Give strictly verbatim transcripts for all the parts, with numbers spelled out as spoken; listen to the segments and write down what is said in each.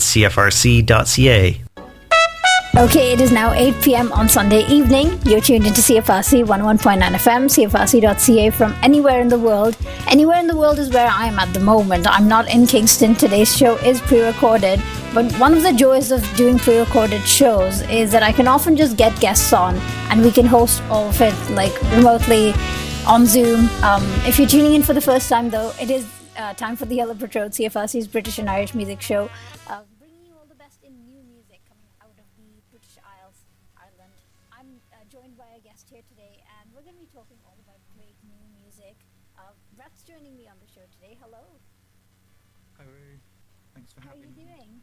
at c f r c dot c a. Okay, it is now eight p.m. on Sunday evening. You're tuned into C F R C one oh one point nine F M, c f r c dot c a from anywhere in the world. Anywhere in the world is where I am at the moment. I'm not in Kingston. Today's show is pre-recorded. But one of the joys of doing pre-recorded shows is that I can often just get guests on and we can host all of it like remotely on Zoom. Um, if you're tuning in for the first time though, it is uh, time for the Yellow Brick Road, C F R C's British and Irish music show. Uh, bringing you all the best in new music coming out of the British Isles, Ireland. I'm uh, joined by a guest here today and we're going to be talking all about great new music. Uh, Brett's joining me on the show today. Hello. Hi, Ray. Thanks for How having me. are you doing?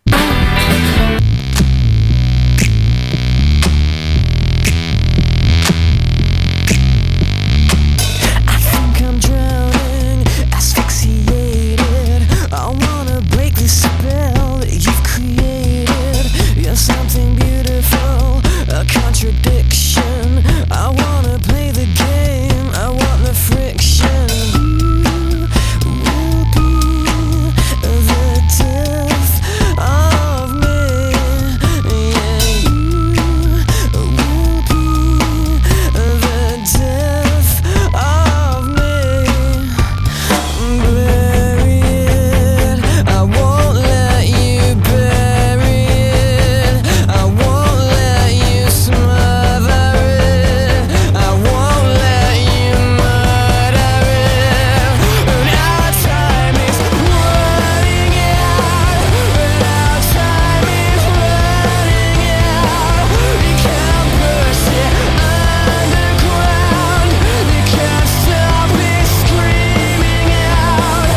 I think I'm drowning, asphyxiated. I wanna break the spell that you've created. You're something beautiful, a contradiction. I wanna play the game, I want the friction. You will be the death of me. Yeah, you will be the death of me. Bury it, I won't let you bury it. I won't let you smother it. I won't let you murder it. And our time is running out. And our time is running out. You can't push it underground. You can't stop it screaming out.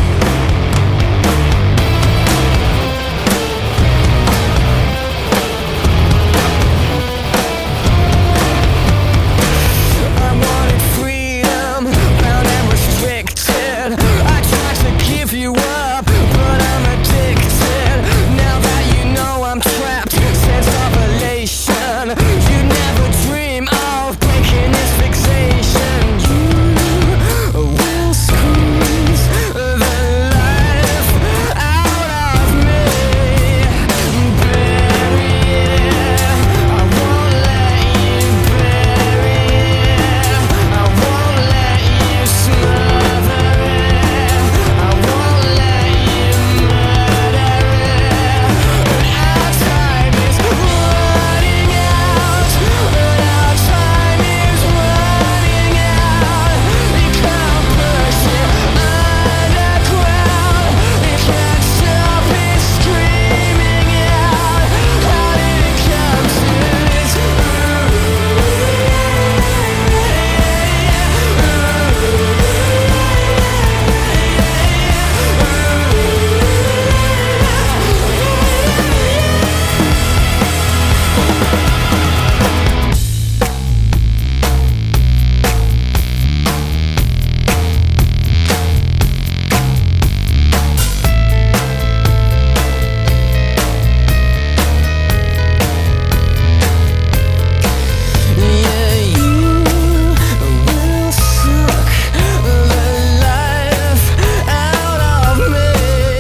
I wanted freedom, bound and restricted. I tried to give you up, but I'm addicted. Now that you know I'm trapped, sense of elation. You never dream of breaking this fixation. You will squeeze the life out of me. Bury it, I won't let you bury it. I won't let you smother it. I won't let you murder it. And our time is running out. And our time is running out. You can't push it underground. You can't stop it screaming out. How did it come to this? Yeah, you will suck the life out of me.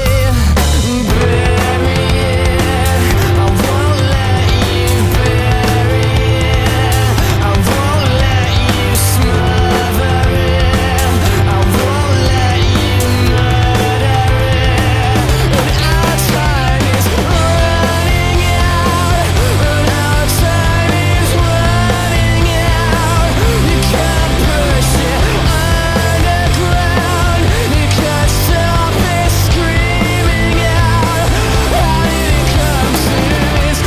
Bury it, I won't let you bury it. I won't let you smother it. I won't let you murder it. And our time is running out. And our time is running out. You can't push it underground. You can't stop it screaming out. How did it come to this?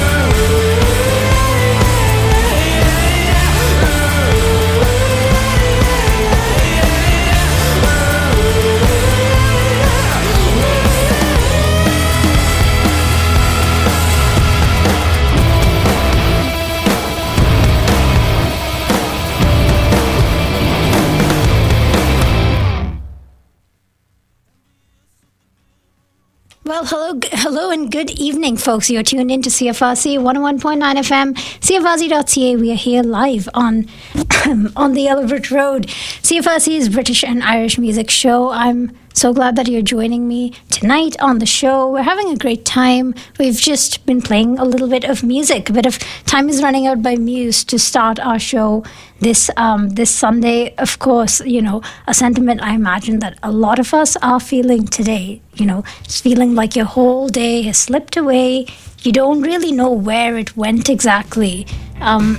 Well, hello, g- hello, and good evening, folks. You're tuned in to C F R C one oh one point nine F M, c f r c dot c a. We are here live on on the Yellow Brick Road, C F R C's British and Irish music show. I'm So glad that you're joining me tonight on the show. We're having a great time. We've just been playing a little bit of music. A bit of Time Is Running Out by Muse to start our show this um, this Sunday. Of course, you know, a sentiment I imagine that a lot of us are feeling today. You know, just feeling like your whole day has slipped away. You don't really know where it went exactly. Um,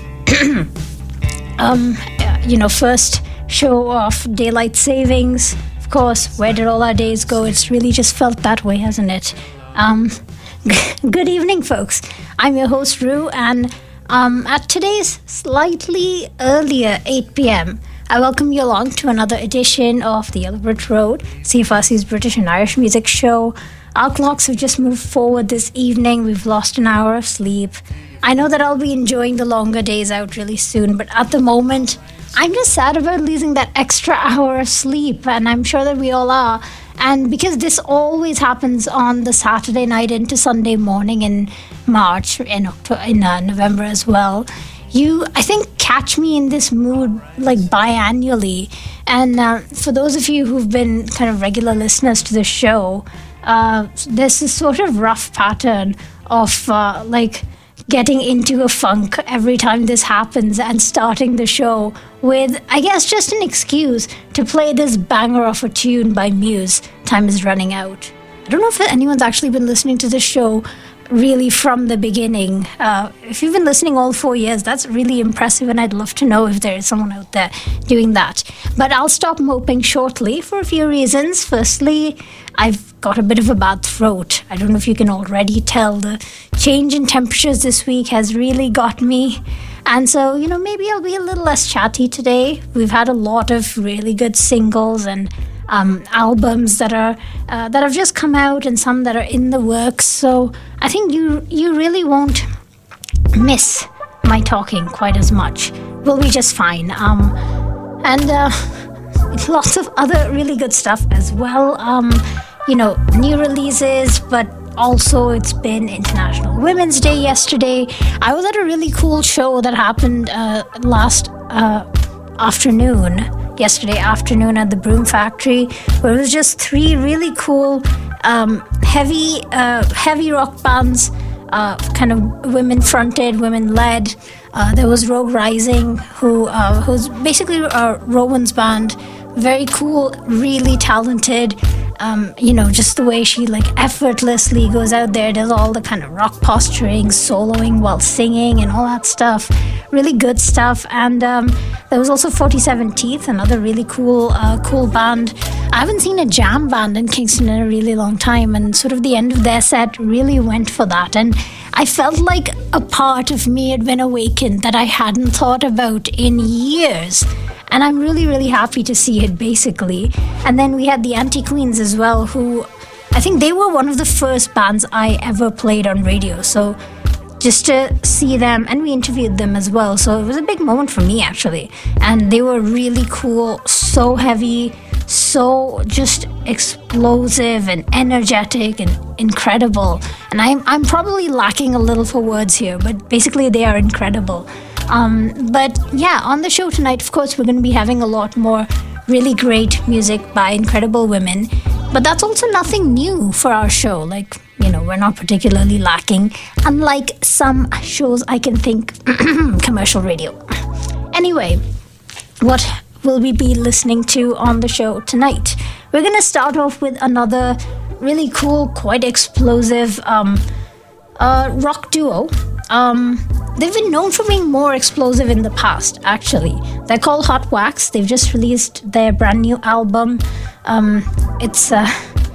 um, you know, first show off daylight savings. Of course, where did all our days go? It's really just felt that way, hasn't it? Um, good evening, folks. I'm your host, Rue, and um, at today's slightly earlier eight p.m., I welcome you along to another edition of the Yellow Brick Road, C F R C's British and Irish music show. Our clocks have just moved forward this evening. We've lost an hour of sleep. I know that I'll be enjoying the longer days out really soon, but at the moment, I'm just sad about losing that extra hour of sleep, and I'm sure that we all are. And because this always happens on the Saturday night into Sunday morning in March, in October, in uh, November as well, you, I think, catch me in this mood like biannually. And uh, for those of you who've been kind of regular listeners to the show, uh, there's this sort of rough pattern of uh, like getting into a funk every time this happens and starting the show with, I guess, just an excuse to play this banger of a tune by Muse, Time Is Running Out. I don't know if anyone's actually been listening to this show really from the beginning. Uh, if you've been listening all four years, that's really impressive, and I'd love to know if there is someone out there doing that. But I'll stop moping shortly for a few reasons. Firstly, I've got a bit of a bad throat. I don't know if you can already tell. The change in temperatures this week has really got me. And so, you know, maybe I'll be a little less chatty today. We've had a lot of really good singles and um, albums that are uh, that have just come out, and some that are in the works. So I think you you really won't miss my talking quite as much. We'll be just fine. Um, and uh, lots of other really good stuff as well. Um, you know, new releases, but also it's been International Women's Day yesterday. I was at a really cool show that happened uh, last uh, afternoon, yesterday afternoon at the Broom Factory, where it was just three really cool um, heavy, uh, heavy rock bands, uh, kind of women-fronted, women-led. Uh, there was Rogue Rising, who uh, who's basically uh, Rowan's band. Very cool, really talented. Um, you know, just the way she like effortlessly goes out there, does all the kind of rock posturing, soloing while singing and all that stuff. Really good stuff. And um, there was also forty-seven Teeth, another really cool, uh, cool band. I haven't seen a jam band in Kingston in a really long time, and sort of the end of their set really went for that. And I felt like a part of me had been awakened that I hadn't thought about in years. And I'm really, really happy to see it, basically. And then we had the Anti-Queens as well, who I think they were one of the first bands I ever played on radio. So just to see them, and we interviewed them as well. So it was a big moment for me, actually. And they were really cool, so heavy, so just explosive and energetic and incredible. And I'm, I'm probably lacking a little for words here, but basically they are incredible. Um, but yeah, on the show tonight, of course, we're going to be having a lot more really great music by incredible women. But that's also nothing new for our show. Like, you know, we're not particularly lacking, unlike some shows I can think commercial radio. Anyway, what will we be listening to on the show tonight? We're going to start off with another really cool, quite explosive um, uh, rock duo. Um, they've been known for being more explosive in the past, actually. They're called Hot Wax. They've just released their brand new album. Um, it's uh,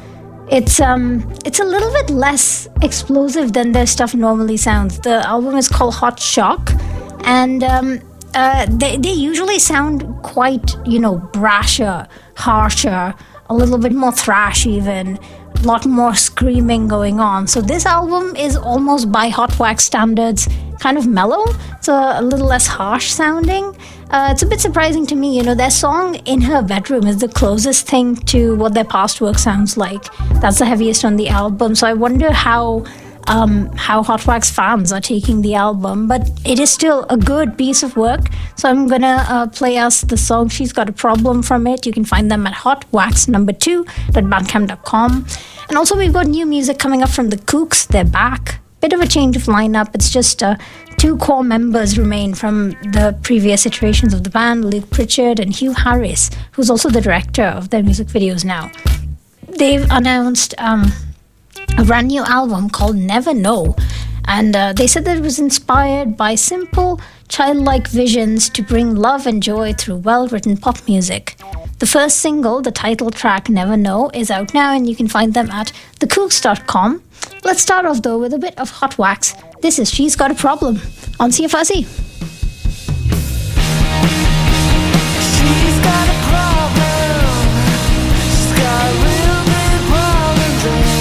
it's um, it's a little bit less explosive than their stuff normally sounds. The album is called Hot Shock, and um, uh, they they usually sound quite, you know, brasher, harsher, a little bit more thrash even. A lot more screaming going on. So this album is almost by Hot Wax standards kind of mellow. It's a, a little less harsh sounding. Uh, it's a bit surprising to me. You know, their song In Her Bedroom is the closest thing to what their past work sounds like. That's the heaviest on the album. So I wonder how um, how Hot Wax fans are taking the album, but it is still a good piece of work. So I'm gonna uh, play us the song She's Got a Problem from it. You can find them at hot wax number two dot bandcamp dot com. And also we've got new music coming up from the Kooks. They're back. Bit of a change of lineup. It's just uh, two core members remain from the previous iterations of the band, Luke Pritchard and Hugh Harris, who's also the director of their music videos now. They've announced um, a brand new album called Never Know, and uh, they said that it was inspired by simple, childlike visions to bring love and joy through well-written pop music. The first single, the title track Never Know, is out now, and you can find them at the kooks dot com. Let's start off though with a bit of Hot Wax. This is She's Got a Problem on C F R C. She's got a problem. She's got a real big problem.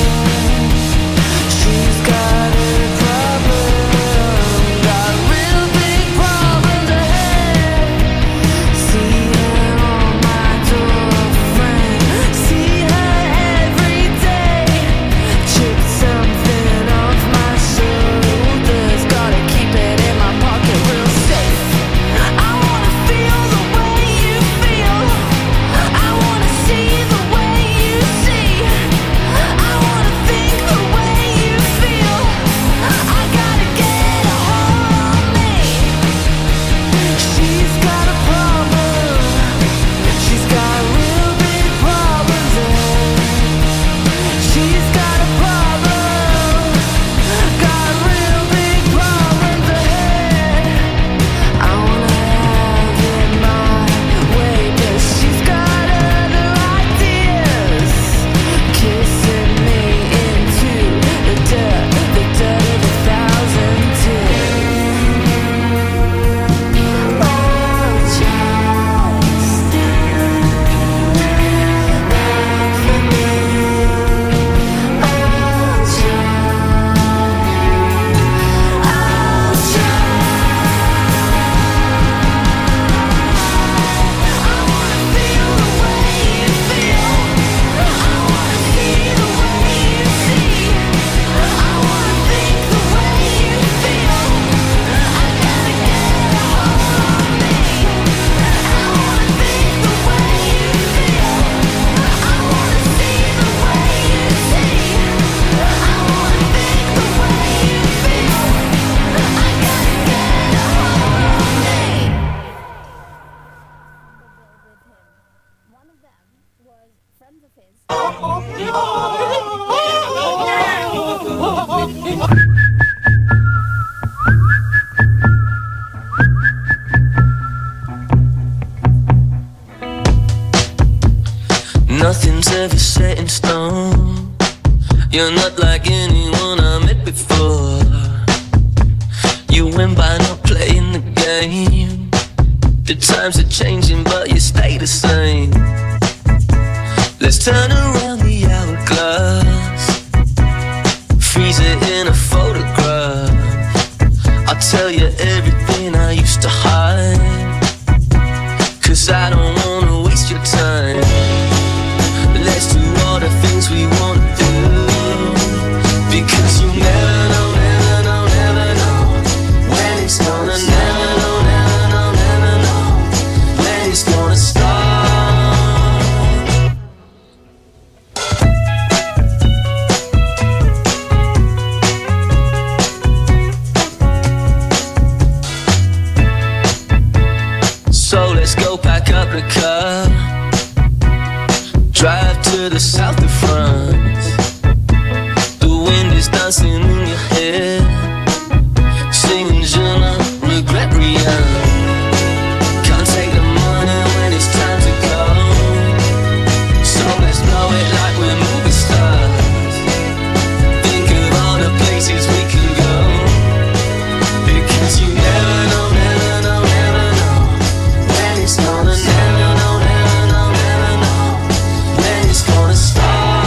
She's got a problem. Got a real big problem to have. See her on my doorframe. See her every day. Chip something off my shoulders. Gotta keep it in my pocket real safe. I wanna feel the way you feel. I wanna see the way you see. I wanna think the way you feel. I gotta get a hold on me. She's got a problem. She's got a real big problem. She's got a problem. Got a real big problem ahead. I wanna have it my way, but she's got other ideas. Kissing me into the dirt, the dirt of a thousand tears. Oh, just love for me. Oh, One of them was friends of his. Nothing's ever set in stone. You're not like anyone I met before. You win by not playing the game. The times are changing but you stay the same. Let's turn around the hourglass. Freeze it in a photograph. I'll tell you everything I used to hide. Cause I don't wanna waste your time. Let's do all the things we wanna do. Because you never know, never know, never know when it's gonna, never know, never know, never know when it's gonna start. So let's go pack up the car. Drive to the south of France. The wind is dancing in your head, singing je ne regrette rien. Can't take the money when it's time to go. So let's blow it like we're movie stars. Think of all the places we can go. Because you never know, never know, never know when it's gonna, never know, never know, never know when it's gonna start.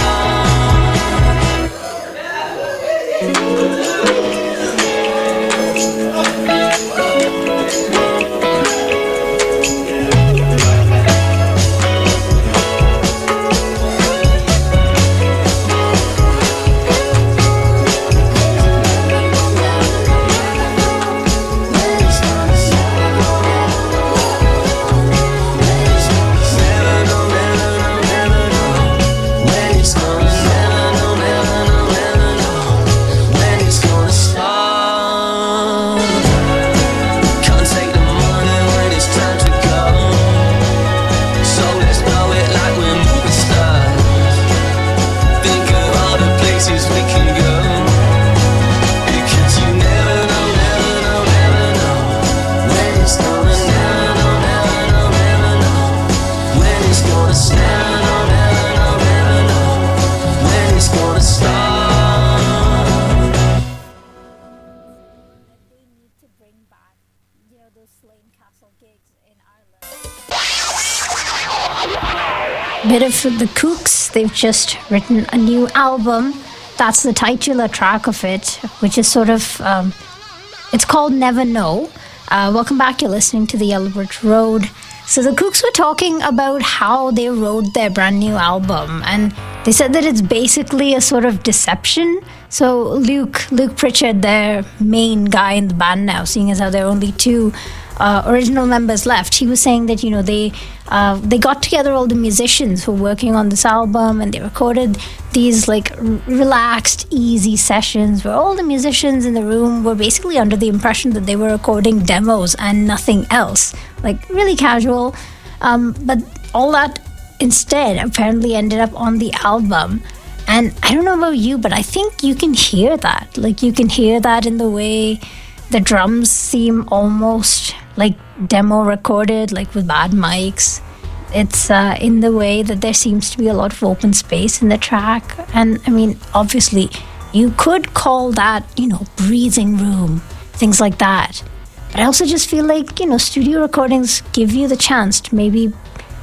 bit of the Kooks. They've just written a new album. That's the titular track of it, which is sort of, um, it's called Never Know. Uh, welcome back, you're listening to the Yellow Brick Road. So the Kooks were talking about how they wrote their brand new album, and they said that it's basically a sort of deception. So Luke, Luke Pritchard, their main guy in the band now, seeing as how there are only two Uh, original members left, he was saying that, you know, they uh, they got together all the musicians who were working on this album, and they recorded these like r- relaxed, easy sessions where all the musicians in the room were basically under the impression that they were recording demos and nothing else, like really casual. Um, but all that instead apparently ended up on the album. And I don't know about you, but I think you can hear that. Like, you can hear that in the way the drums seem almost like demo recorded, like with bad mics. It's uh, in the way that there seems to be a lot of open space in the track. And I mean, obviously, you could call that, you know, breathing room, things like that. But I also just feel like, you know, studio recordings give you the chance to maybe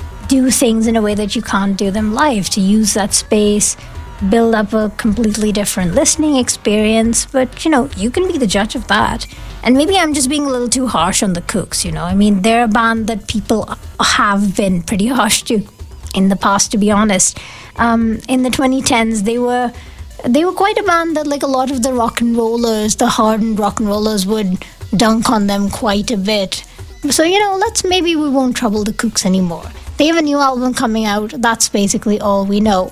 do things in a way that you can't do them live, to use that space, build up a completely different listening experience. But, you know, you can be the judge of that. And maybe I'm just being a little too harsh on the Kooks, you know. I mean, they're a band that people have been pretty harsh to in the past, to be honest. Um, in the twenty tens, they were they were quite a band that, like, a lot of the rock and rollers, the hardened rock and rollers, would dunk on them quite a bit. So, you know, let's maybe we won't trouble the Kooks anymore. They have a new album coming out. That's basically all we know.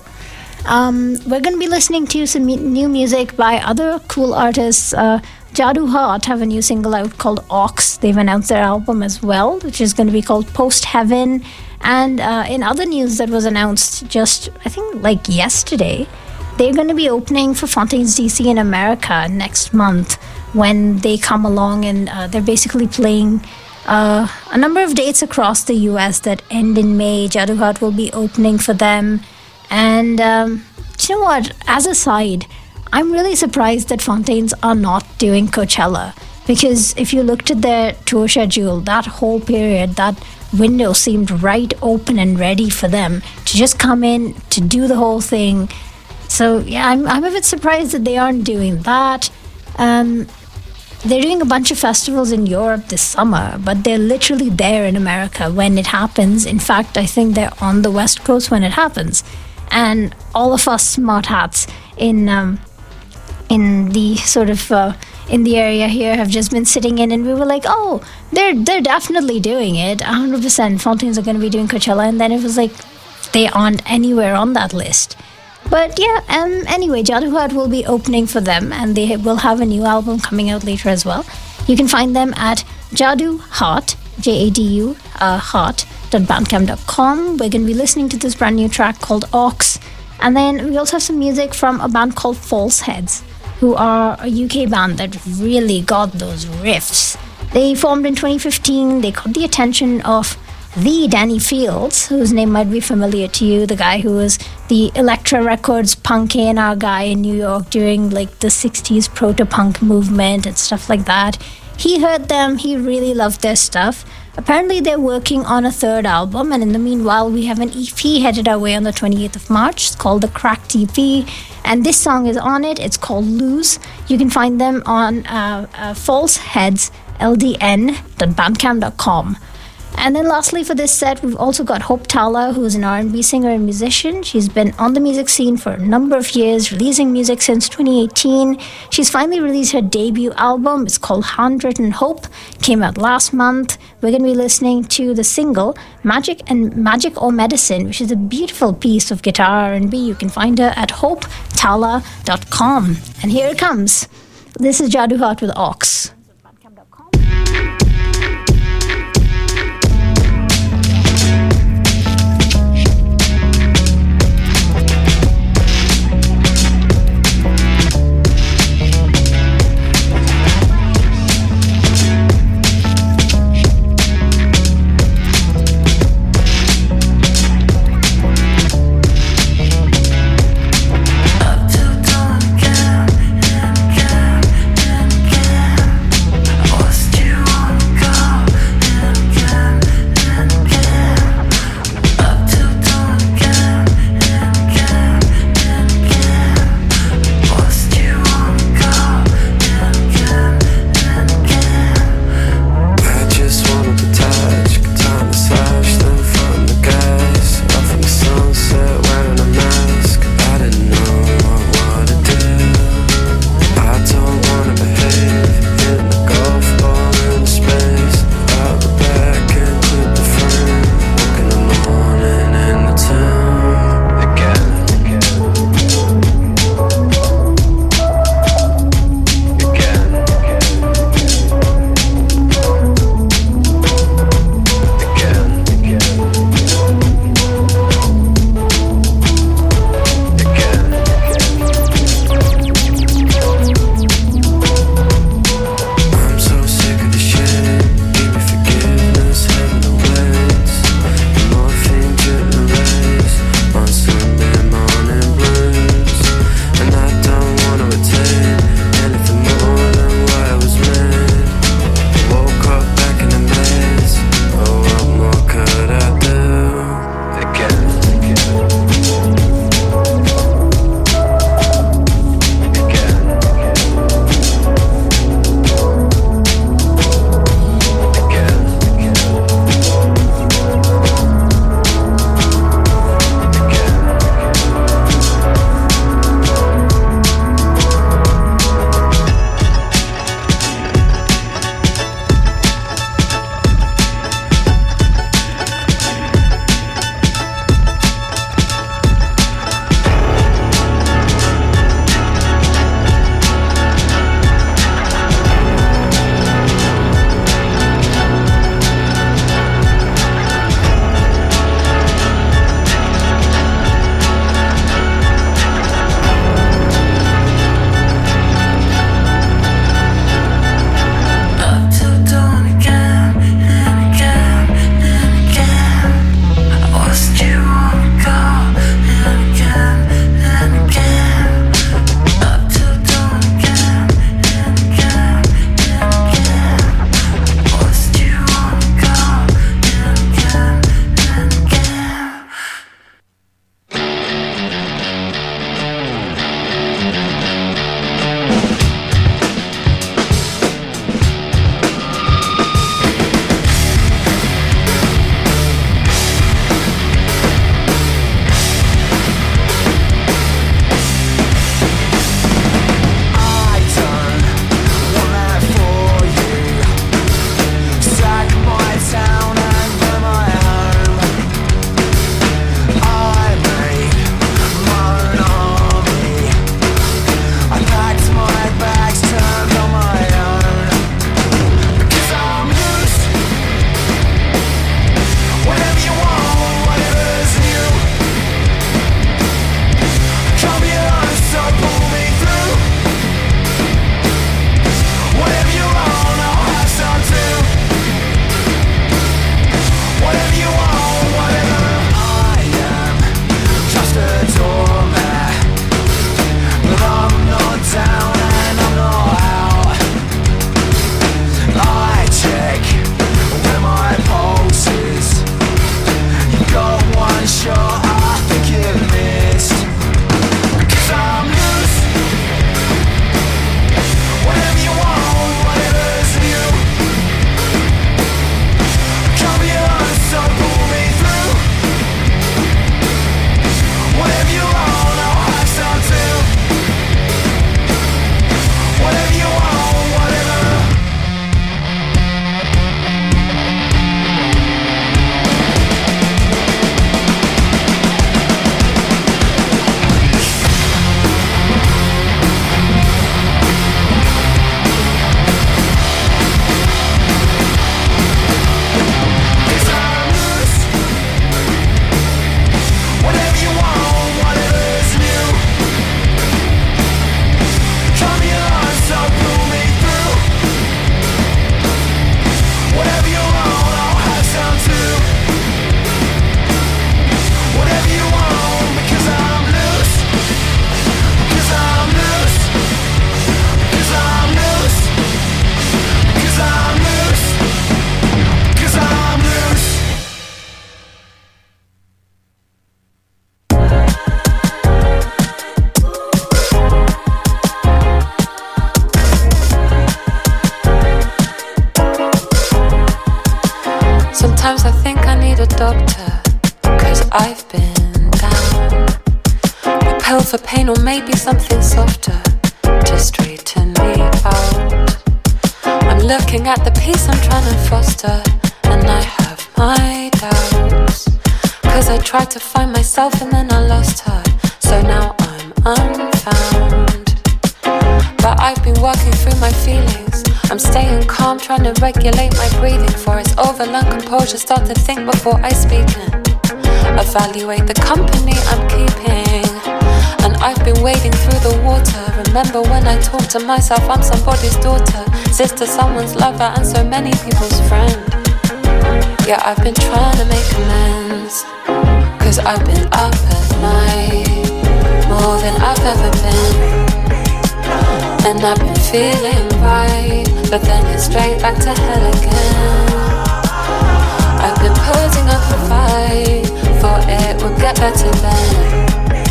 Um, we're going to be listening to some mu- new music by other cool artists. Uh, Jadoo Heart have a new single out called Ox. They've announced their album as well, which is going to be called Post Heaven. And uh, in other news that was announced just, I think, like yesterday, they're going to be opening for Fontaines D C in America next month when they come along, and uh, they're basically playing uh, a number of dates across the U S that end in May. Jadoo Heart will be opening for them. And um, do you know what? As a side, I'm really surprised that Fontaines are not doing Coachella, because if you looked at their tour schedule, that whole period, that window seemed right open and ready for them to just come in to do the whole thing. So yeah, I'm I'm a bit surprised that they aren't doing that. Um, they're doing a bunch of festivals in Europe this summer, but they're literally there in America when it happens. In fact, I think they're on the West Coast when it happens. And all of us smart hats in um, in the sort of uh, in the area here have just been sitting in, and we were like, oh, they're they're definitely doing it, one hundred percent. Fontaines are going to be doing Coachella, and then it was like they aren't anywhere on that list. But yeah, um, anyway, Jadoo Heart will be opening for them, and they will have a new album coming out later as well. You can find them at Jadoo Heart, J A D U, uh, heart dot bandcamp dot com. We're going to be listening to this brand new track called Ox. And then we also have some music from a band called False Heads, who are a U K band that really got those riffs. They formed in twenty fifteen. They caught the attention of the Danny Fields, whose name might be familiar to you, the guy who was the Elektra Records punk A and R guy in New York during like the sixties proto-punk movement and stuff like that. He heard them, he really loved their stuff. Apparently they're working on a third album, and in the meanwhile we have an E P headed our way on the twenty-eighth of March. It's called the Cracked E P, and this song is on it. It's called Lose. You can find them on uh, uh, falseheads l d n dot bandcamp dot com. And then lastly for this set, we've also got Hope Tala, who's an R and B singer and musician. She's been on the music scene for a number of years, releasing music since twenty eighteen. She's finally released her debut album. It's called Handwritten Hope. Came out last month. We're going to be listening to the single Magic and Magic or Medicine, which is a beautiful piece of guitar R and B. You can find her at hope tala dot com. And here it comes. This is Jadoo Heart with Ox. Up to dawn again and again and again. pain or maybe something softer to straighten me out. I'm looking at the peace I'm trying to foster, and I have my doubts. Cause I tried to find myself and then I lost her, so now I'm unfound. But I've been working through my feelings. I'm staying calm, trying to regulate my breathing. For it's overload composure, start to think before I speak and evaluate the company I'm keeping. And I've been wading through the water. Remember when I talked to myself, I'm somebody's daughter, sister, someone's lover, and so many people's friend. Yeah, I've been trying to make amends, cause I've been up at night more than I've ever been. And I've been feeling right, but then it's straight back to hell again. I've been putting up a fight, thought it would get better then.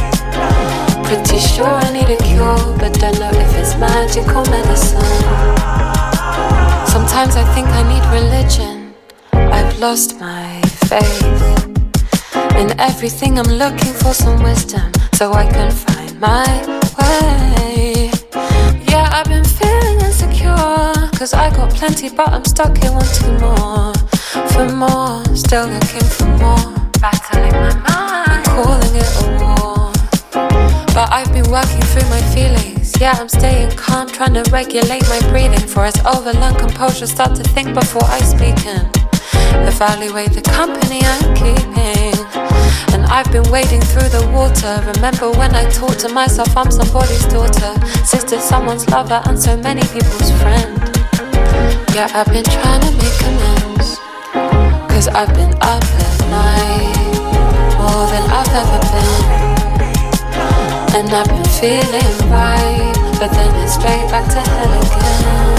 Pretty sure I need a cure, but don't know if it's magic or medicine. Sometimes I think I need religion. I've lost my faith in everything. I'm looking for some wisdom so I can find my way. Yeah, I've been feeling insecure, cause I got plenty but I'm stuck here wanting more. For more, still looking for more. Battling my mind, calling it a war. But I've been working through my feelings. Yeah, I'm staying calm, trying to regulate my breathing. For it's overload composure, start to think before I speak and evaluate the company I'm keeping. And I've been wading through the water. Remember when I talked to myself, I'm somebody's daughter, sister, someone's lover, and so many people's friend. Yeah, I've been trying to make amends, cause I've been up at night more than I've ever been. And I've been feeling right, but then it's straight back to hell again.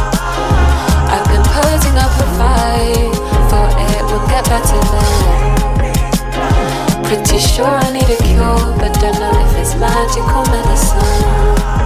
I've been putting up a fight, thought it would get better then. Pretty sure I need a cure, but don't know if it's magic or medicine.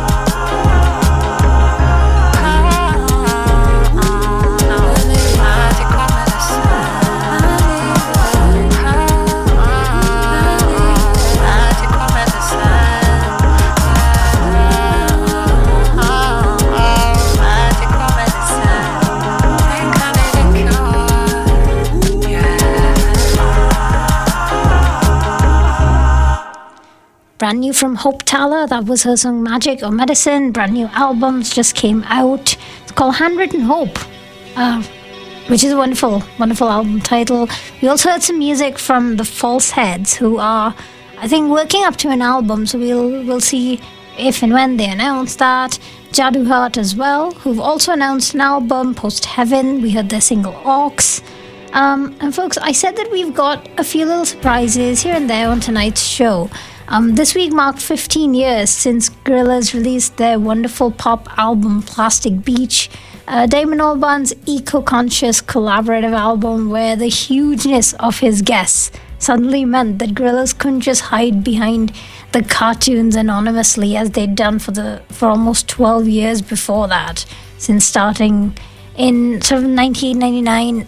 Brand new from Hope Thaler, that was her song Magic or Medicine. Brand new albums just came out. It's called Handwritten Hope, uh, which is a wonderful, wonderful album title. We also heard some music from the Falseheads, who are, I think, working up to an album, so we'll we'll see if and when they announce that. Jadoo Heart as well, who've also announced an album, Post Heaven. We heard their single Ox. Um, and folks, I said that we've got a few little surprises here and there on tonight's show. Um, this week marked fifteen years since Gorillaz released their wonderful pop album Plastic Beach, uh, Damon Albarn's eco-conscious collaborative album where the hugeness of his guests suddenly meant that Gorillaz couldn't just hide behind the cartoons anonymously as they'd done for the for almost twelve years before that, since starting in sort of nineteen ninety-nine.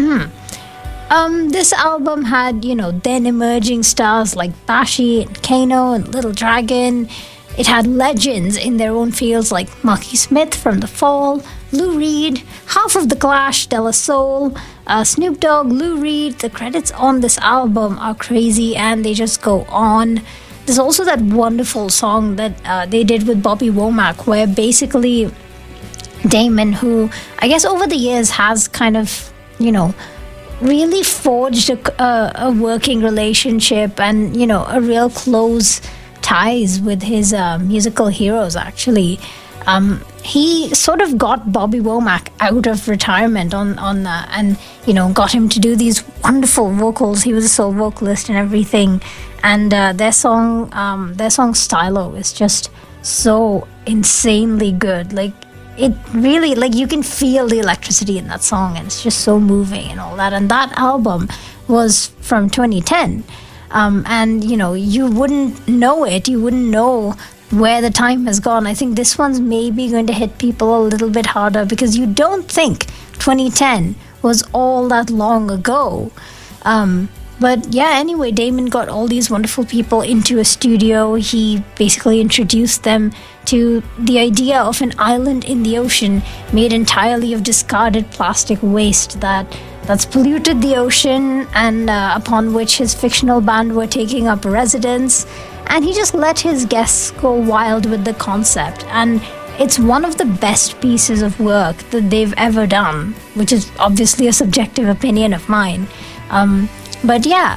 Um, this album had, you know, then emerging stars like Bashi and Kano and Little Dragon. It had legends in their own fields like Marky Smith from The Fall, Lou Reed, half of The Clash, De La Soul, uh, Snoop Dogg, Lou Reed. The credits on this album are crazy and they just go on. There's also that wonderful song that uh, they did with Bobby Womack where basically Damon, who I guess over the years has kind of, you know, really forged a, a, a working relationship and, you know, a real close ties with his uh, musical heroes, actually. Um, he sort of got Bobby Womack out of retirement on, on uh, and, you know, got him to do these wonderful vocals. He was a sole vocalist and everything. And uh, their song, um, their song Stylo is just so insanely good. Like, it really, like, you can feel the electricity in that song and it's just so moving and all that. And that album was from twenty ten. Um, and, you know, you wouldn't know it. You wouldn't know where the time has gone. I think this one's maybe going to hit people a little bit harder because you don't think twenty ten was all that long ago. Um, but yeah, anyway, Damon got all these wonderful people into a studio. He basically introduced them to the idea of an island in the ocean made entirely of discarded plastic waste that that's polluted the ocean, and uh, upon which his fictional band were taking up residence. And he just let his guests go wild with the concept. And it's one of the best pieces of work that they've ever done, which is obviously a subjective opinion of mine. Um, but yeah,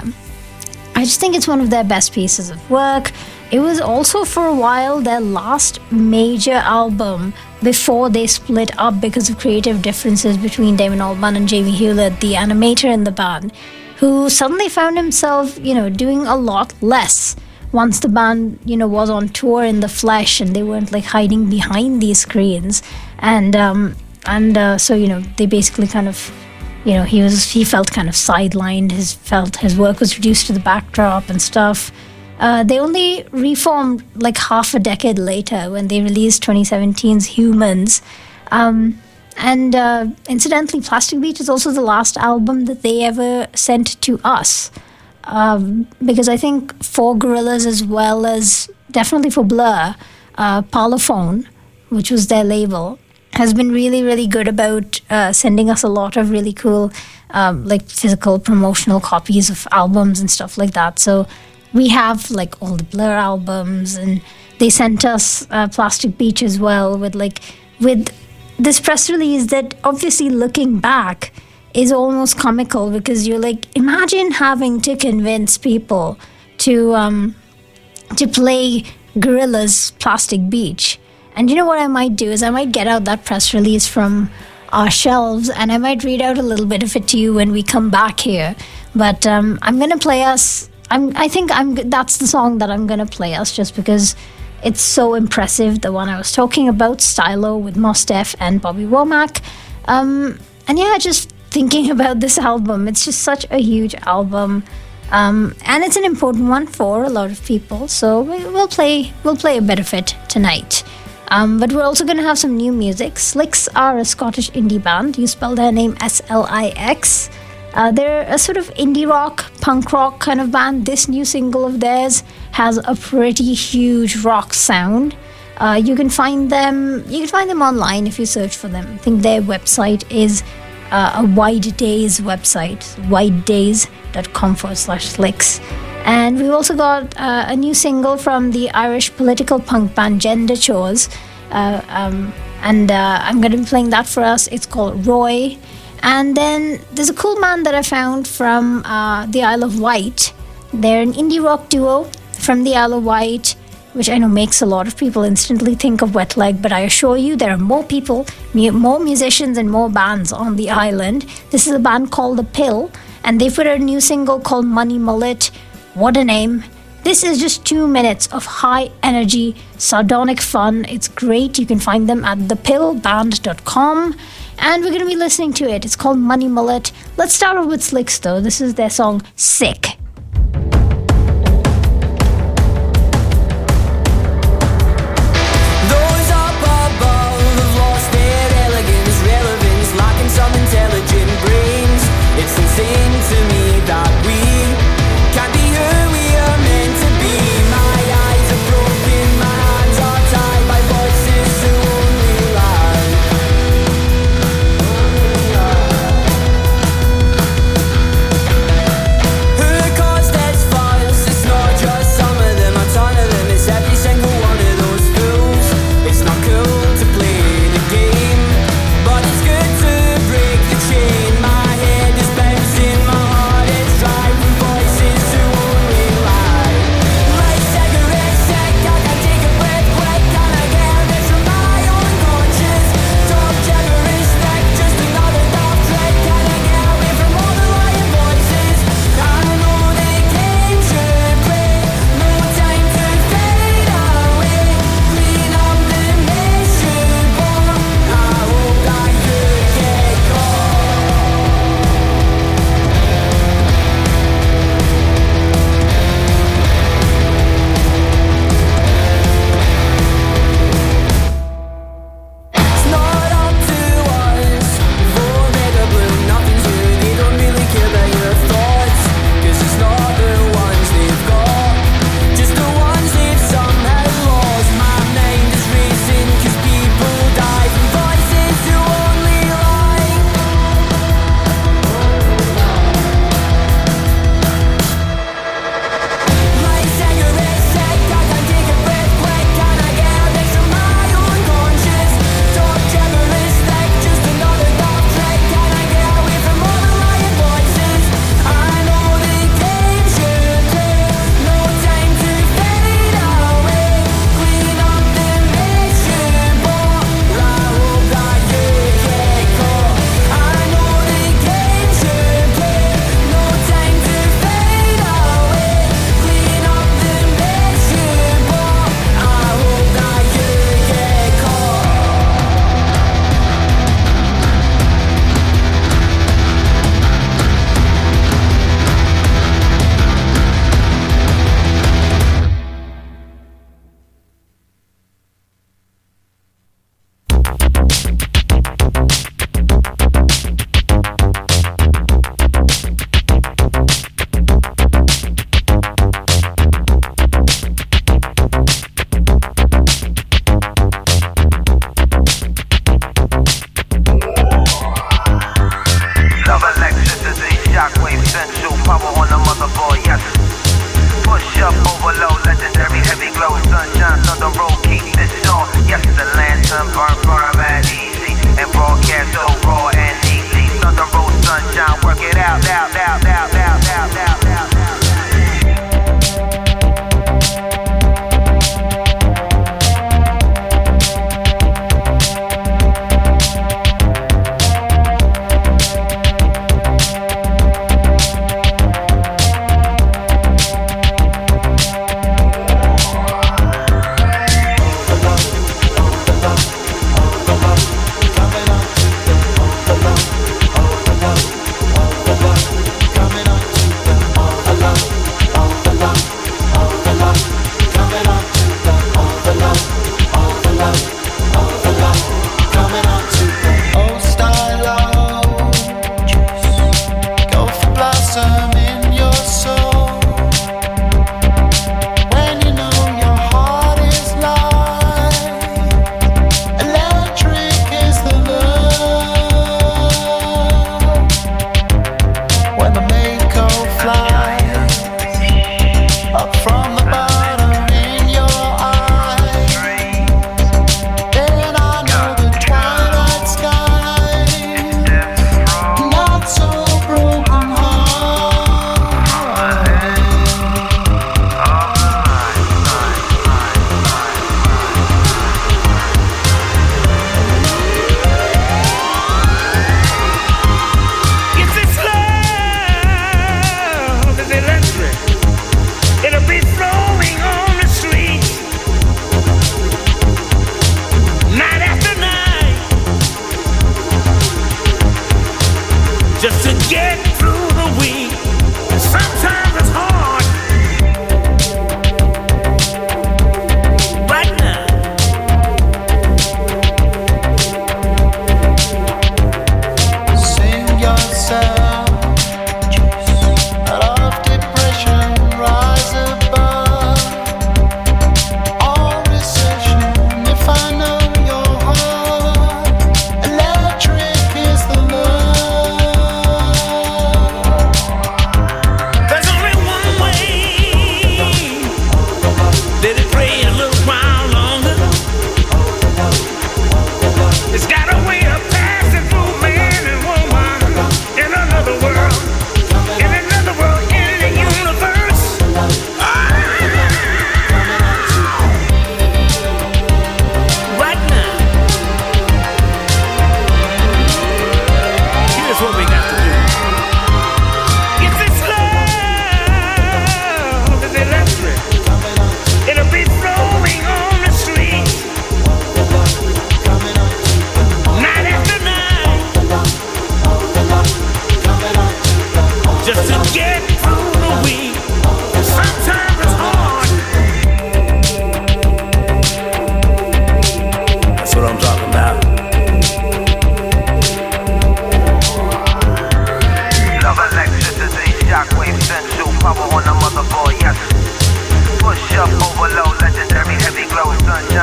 I just think it's one of their best pieces of work. It was also for a while their last major album before they split up because of creative differences between Damon Albarn and Jamie Hewlett, the animator in the band, who suddenly found himself, you know, doing a lot less once the band, you know, was on tour in the flesh and they weren't like hiding behind these screens. And um, and uh, so, you know, they basically kind of, you know, he was he felt kind of sidelined. His felt his work was reduced to the backdrop and stuff. Uh, they only reformed like half a decade later when they released twenty seventeen's Humans. Um, and uh, incidentally, Plastic Beach is also the last album that they ever sent to us. Um, because I think for Gorillaz as well as definitely for Blur, uh, Parlophone, which was their label, has been really, really good about uh, sending us a lot of really cool um, like physical promotional copies of albums and stuff like that. So we have like all the Blur albums, and they sent us uh, Plastic Beach as well with like with this press release that obviously looking back is almost comical, because you're like, imagine having to convince people to um, to play Gorillaz Plastic Beach. And you know what I might do is I might get out that press release from our shelves and I might read out a little bit of it to you when we come back here. But um, I'm gonna play us. I'm. I think I'm. That's the song that I'm gonna play us, just because it's so impressive. The one I was talking about, Stylo, with Mos Def and Bobby Womack. Um, and yeah, just thinking about this album, it's just such a huge album, um, and it's an important one for a lot of people. So we'll play. We'll play a bit of it tonight. Um, but we're also going to have some new music. Slix are a Scottish indie band. You spell their name S L I X. Uh, they're a sort of indie rock, punk rock kind of band. This new single of theirs has a pretty huge rock sound. Uh, you can find them. You can find them online if you search for them. I think their website is uh, a Wide Days website, widedays.com forward slash Slix. And we've also got uh, a new single from the Irish political punk band Gender Chores. Uh, um, and uh, I'm going to be playing that for us. It's called Roy. And then there's a cool band that I found from uh, the Isle of Wight. They're an indie rock duo from the Isle of Wight, which I know makes a lot of people instantly think of Wet Leg, but I assure you there are more people, more musicians and more bands on the island. This is a band called The Pill, and they put out a new single called Money Mullet. What a name. This is just two minutes of high energy, sardonic fun. It's great. You can find them at the pill band dot com. And we're going to be listening to it. It's called Money Mullet. Let's start off with Slix, though. This is their song, Sick. Those up above have lost their elegance, relevance, lacking some intelligent brains. It's insane to me that we can't be who we are meant to be. My eyes are broken, my hands are tied by voices who only lie. Who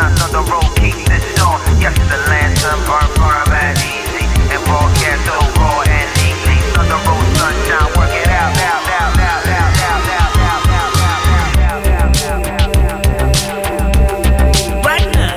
sunshine, on the road keeps it sore. Yes, the lantern burn, burn bad easy. And broadcast so raw and easy. On the road sunshine, work it out, out, out, out, out, out, out, out, out, out, out, out, out. Right now.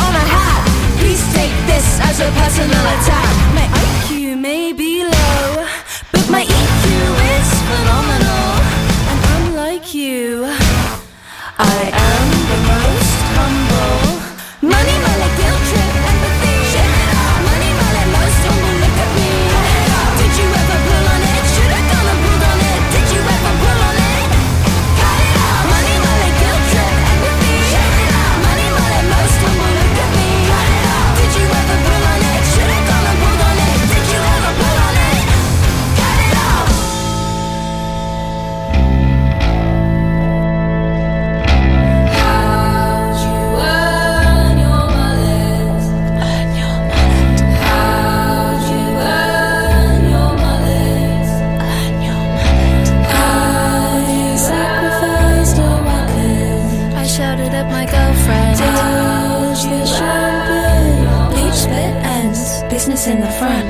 a personal attack. My I Q may be low, dance in the front.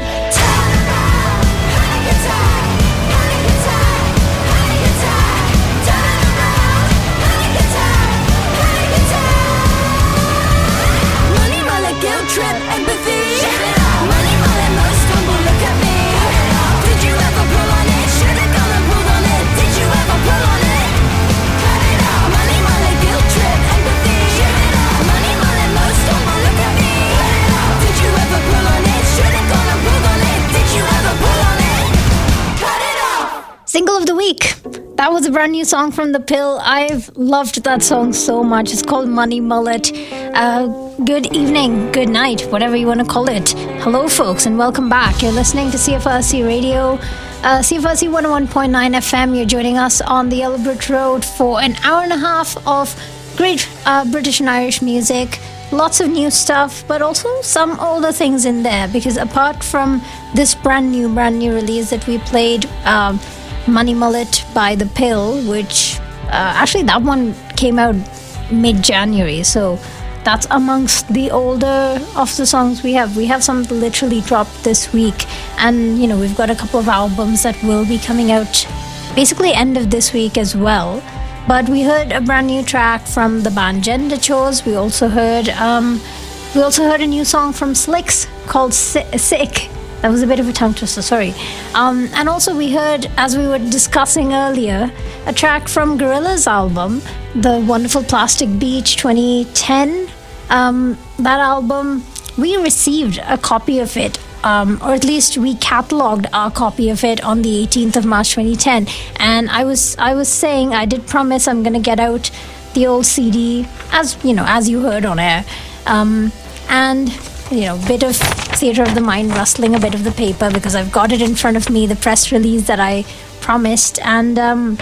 Trip, empathy. Money, money, most humble, look at me. Did you ever pull on it? Should've gone and pulled on it. Did you ever pull on it? Cut it out. Money, money, guilt trip, empathy. Money, money, most humble, look at me. Did you ever pull on it? Should've gone and pulled on it. Did you ever pull on it? Cut it out. Single of the week. That was a brand new song from The Pill. I've loved that song so much. It's called Money Mullet. Uh, good evening, good night, whatever you want to call it. Hello, folks, and welcome back. You're listening to C F R C Radio, uh, C F R C one oh one point nine F M. You're joining us on the Yellow Brick Road for an hour and a half of great uh, British and Irish music. Lots of new stuff, but also some older things in there. Because apart from this brand new, brand new release that we played, um, Money Mullet by The Pill, which uh, actually that one came out mid-January, so that's amongst the older of the songs we have. We have some that literally dropped this week, and you know, we've got a couple of albums that will be coming out basically end of this week as well. But we heard a brand new track from the band Gender Chores. We also heard um, we also heard a new song from Slicks called Sick. That was a bit of a tongue twister, sorry. Um, and also we heard, as we were discussing earlier, a track from Gorillaz' album, the wonderful Plastic Beach twenty ten. Um, that album, we received a copy of it, um, or at least we catalogued our copy of it on the eighteenth of March twenty ten. And I was I was saying, I did promise I'm going to get out the old C D, as you know, as you heard on air. Um, and... you know, bit of theatre of the mind, rustling a bit of the paper because I've got it in front of me, the press release that I promised. And um,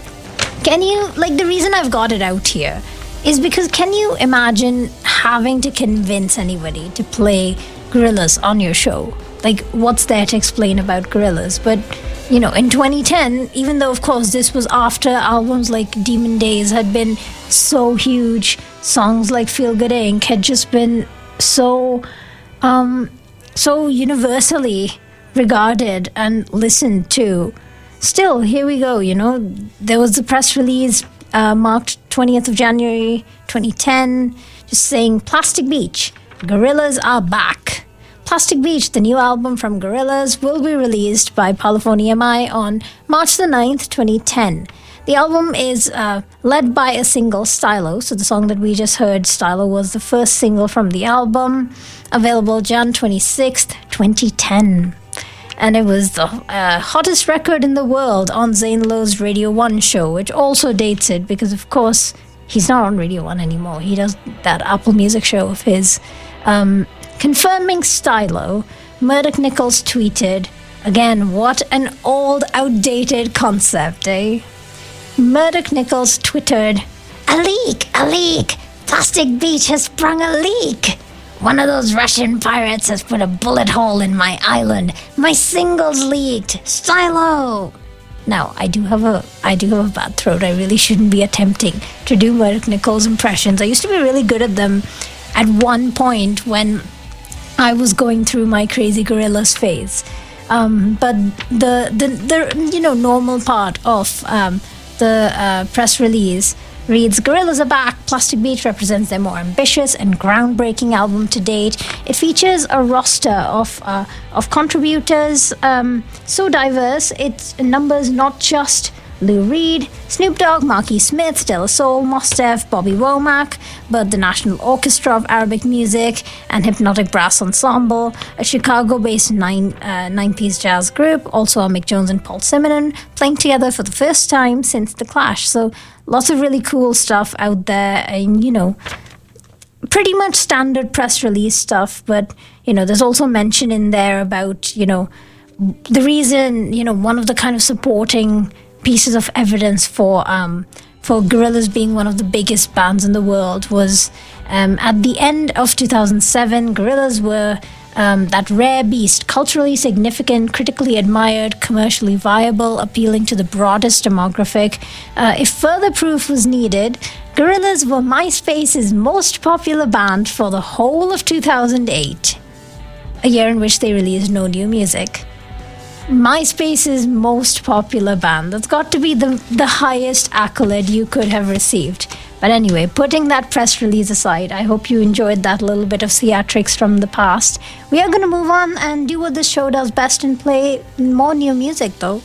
can you, like, the reason I've got it out here is because can you imagine having to convince anybody to play Gorillaz on your show? Like, what's there to explain about Gorillaz? But, you know, in twenty ten, even though, of course, this was after albums like Demon Days had been so huge, songs like Feel Good Incorporated had just been so um so universally regarded and listened to. Still, here we go, you know, there was the press release uh, marked twentieth of January twenty ten, just saying Plastic Beach, Gorillaz are back. Plastic Beach, the new album from Gorillaz, will be released by Polyphony M I on March the ninth, twenty ten. The album is uh, led by a single, Stylo. So the song that we just heard, Stylo, was the first single from the album, available January twenty-sixth, twenty ten. And it was the uh, hottest record in the world on Zane Lowe's Radio one show, which also dates it because, of course, he's not on Radio one anymore. He does that Apple Music show of his. Um, confirming Stylo, Murdoch Nichols tweeted, again, what an old, outdated concept, eh? Murdoch Nichols twittered, "A leak, a leak! Plastic Beach has sprung a leak! One of those Russian pirates has put a bullet hole in my island. My singles leaked! Stylo!" Now, I do have a I do have a bad throat. I really shouldn't be attempting to do Murdoch Nichols impressions. I used to be really good at them at one point when I was going through my crazy Gorillaz phase. Um, but the, the, the, you know, normal part of... Um, The uh, press release reads, Gorillaz are back. Plastic Beach represents their more ambitious and groundbreaking album to date. It features a roster of uh, of contributors um, so diverse it numbers not just Lou Reed, Snoop Dogg, Marquis Smith, De La Soul, Mos Def, Bobby Womack, but the National Orchestra of Arabic Music and Hypnotic Brass Ensemble, a Chicago-based nine, uh, nine-piece jazz group, also are Mick Jones and Paul Simonon, playing together for the first time since The Clash. So lots of really cool stuff out there, and, you know, pretty much standard press release stuff, but, you know, there's also mention in there about, you know, the reason, you know, one of the kind of supporting pieces of evidence for um, for Gorillaz being one of the biggest bands in the world was um, at the end of two thousand seven, Gorillaz were um, that rare beast, culturally significant, critically admired, commercially viable, appealing to the broadest demographic. Uh, if further proof was needed, Gorillaz were MySpace's most popular band for the whole of two thousand eight. a year in which they released no new music. MySpace's most popular band. That's got to be the, the highest accolade you could have received. But anyway, putting that press release aside, I hope you enjoyed that little bit of theatrics from the past. We are going to move on and do what this show does best and play more new music, though.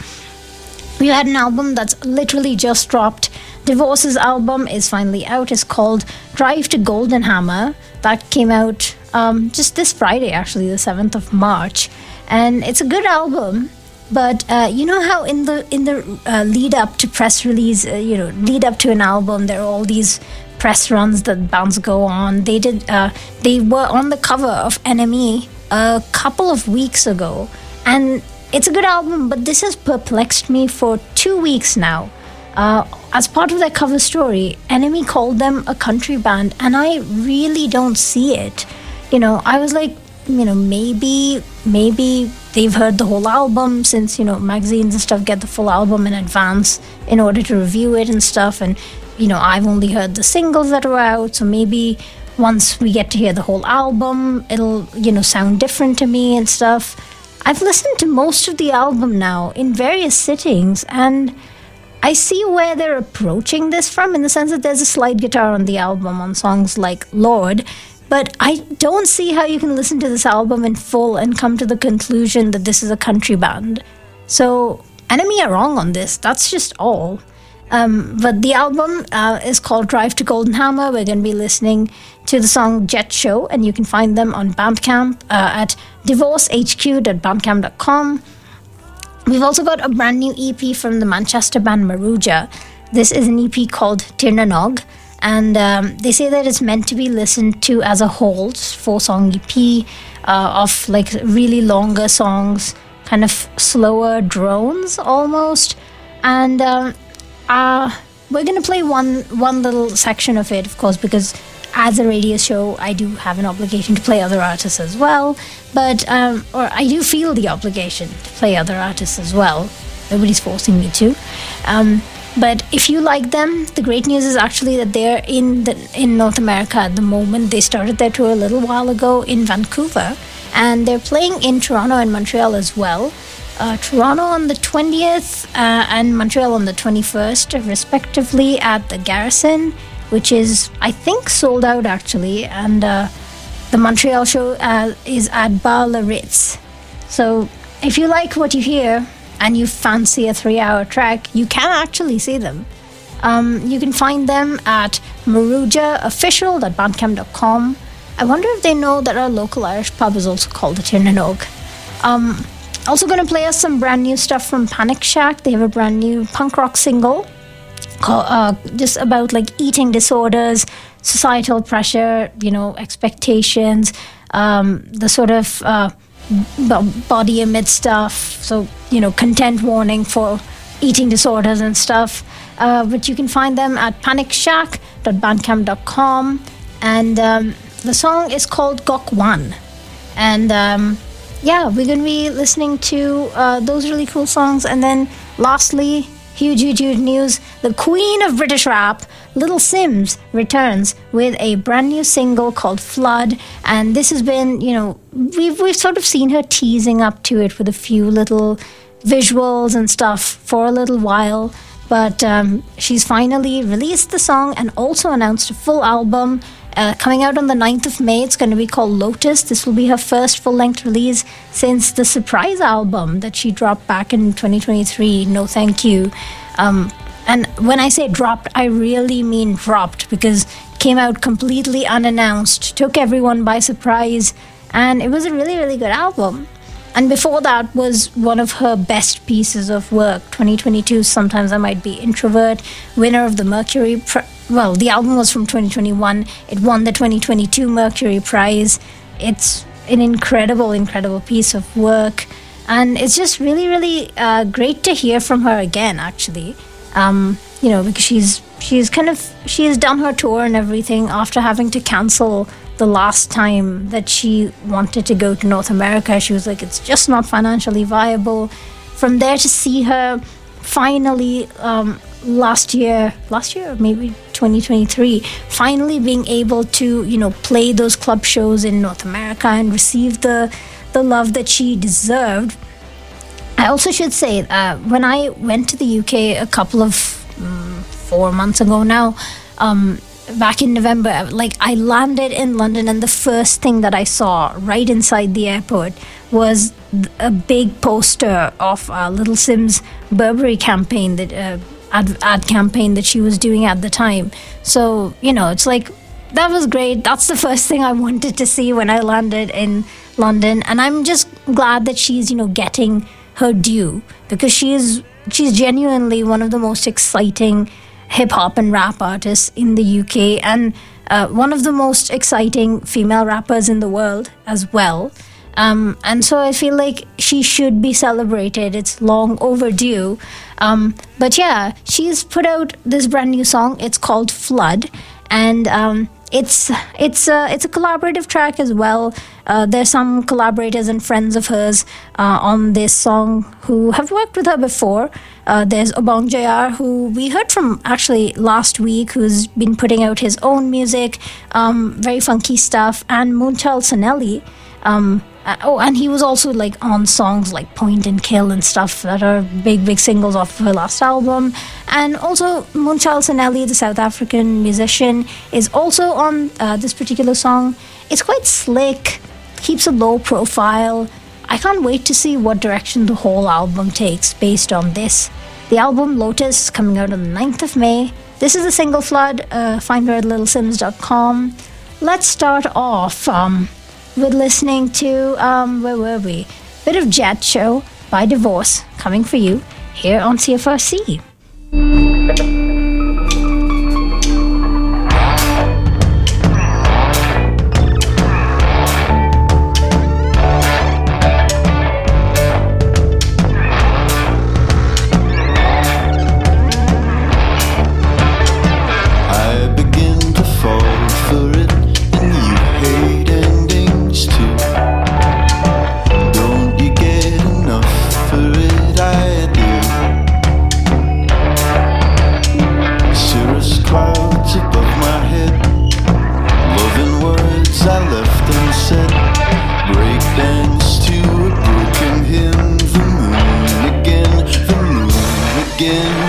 We had an album that's literally just dropped. Divorce's album is finally out. It's called Drive to Golden Hammer. That came out um, just this Friday, actually, the seventh of March. And it's a good album, but uh, you know how in the in the uh, lead up to press release, uh, you know, lead up to an album, there are all these press runs that bands go on. They did. Uh, they were on the cover of N M E a couple of weeks ago, and it's a good album. But this has perplexed me for two weeks now. Uh, as part of their cover story, N M E called them a country band, and I really don't see it. You know, I was like, you know, maybe maybe they've heard the whole album, since, you know, magazines and stuff get the full album in advance in order to review it and stuff, and, you know, I've only heard the singles that are out, so maybe once we get to hear the whole album, it'll, you know, sound different to me and stuff. I've listened to most of the album now in various sittings, and I see where they're approaching this from, in the sense that there's a slide guitar on the album on songs like Lord. But I don't see how you can listen to this album in full and come to the conclusion that this is a country band. So, N M E are wrong on this. That's just all. Um, but the album uh, is called Drive to Golden Hammer. We're going to be listening to the song Jet Show, and you can find them on Bandcamp uh, at divorce h q dot bandcamp dot com. We've also got a brand new E P from the Manchester band Maruja. This is an E P called Tirnanog. And um, they say that it's meant to be listened to as a whole, four-song E P uh, of like really longer songs, kind of slower drones almost. And um, uh, we're going to play one one little section of it, of course, because as a radio show, I do have an obligation to play other artists as well. But, um, or I do feel the obligation to play other artists as well. Nobody's forcing me to. Um, But if you like them, the great news is actually that they're in the, in North America at the moment. They started their tour a little while ago in Vancouver, and they're playing in Toronto and Montreal as well. Uh, Toronto on the twentieth uh, and Montreal on the twenty-first, respectively, at the Garrison, which is, I think, sold out actually. And uh, the Montreal show uh, is at Bar Le Ritz. So if you like what you hear, and you fancy a three-hour track, you can actually see them. Um, you can find them at maruja official dot bandcamp dot com. I wonder if they know that our local Irish pub is also called the Tirnanog. Um, also going to play us some brand new stuff from Panic Shack. They have a brand new punk rock single called, uh, just about like eating disorders, societal pressure, you know, expectations, um, the sort of uh, body image stuff, so, you know, content warning for eating disorders and stuff. Uh, but you can find them at panic shack dot bandcamp dot com, and um, the song is called Gok One. And um, yeah, we're going to be listening to uh, those really cool songs. And then lastly, huge, huge, huge news, the queen of British rap, Little Sims, returns with a brand new single called Flood. And this has been, you know, we've we've sort of seen her teasing up to it with a few little visuals and stuff for a little while. But um, she's finally released the song and also announced a full album uh, coming out on the ninth of May. It's going to be called Lotus. This will be her first full-length release since the surprise album that she dropped back in twenty twenty-three, No Thank You. Um, and when I say dropped, I really mean dropped, because it came out completely unannounced, took everyone by surprise, and it was a really, really good album. And before that was one of her best pieces of work, twenty twenty-two, Sometimes I Might Be Introvert, winner of the Mercury... Pri- well, the album was from twenty twenty-one. It won the twenty twenty-two Mercury Prize. It's an incredible, incredible piece of work. And it's just really, really uh, great to hear from her again, actually. Um, you know, because she's she's kind of... She has done her tour and everything after having to cancel the last time that she wanted to go to North America. She was like, it's just not financially viable. From there to see her finally um, last year, last year, maybe twenty twenty-three, finally being able to, you know, play those club shows in North America and receive the the love that she deserved. I also should say, uh, when I went to the U K a couple of um, four months ago now, um, back in November, like I landed in London, and the first thing that I saw right inside the airport was th- a big poster of uh, Little Sim's Burberry campaign, that uh, ad, ad campaign that she was doing at the time. So, you know, it's like, that was great. That's the first thing I wanted to see when I landed in London, and I'm just glad that she's, you know, getting her due, because she is she's genuinely one of the most exciting hip hop and rap artists in the U K, and uh, one of the most exciting female rappers in the world as well. Um, and so I feel like she should be celebrated. It's long overdue. Um, but yeah, she's put out this brand new song. It's called Flood, and um, it's it's a it's a collaborative track as well. Uh, there's some collaborators and friends of hers uh, on this song who have worked with her before. Uh, there's Obong Jayar, who we heard from actually last week, who's been putting out his own music, um, very funky stuff, and Moonchild Sonelli. Um, uh, oh, and he was also like on songs like Point and Kill and stuff that are big, big singles off her last album. And also Moonchild Sonelli, the South African musician, is also on uh, this particular song. It's quite slick, keeps a low profile. I can't wait to see what direction the whole album takes based on this. The album Lotus is coming out on the ninth of May. This is the single Flood. Uh, find her at little sims dot com. Let's start off um, with listening to, um, where were we? Bit of Jet Show by Divorce coming for you here on C F R C. Again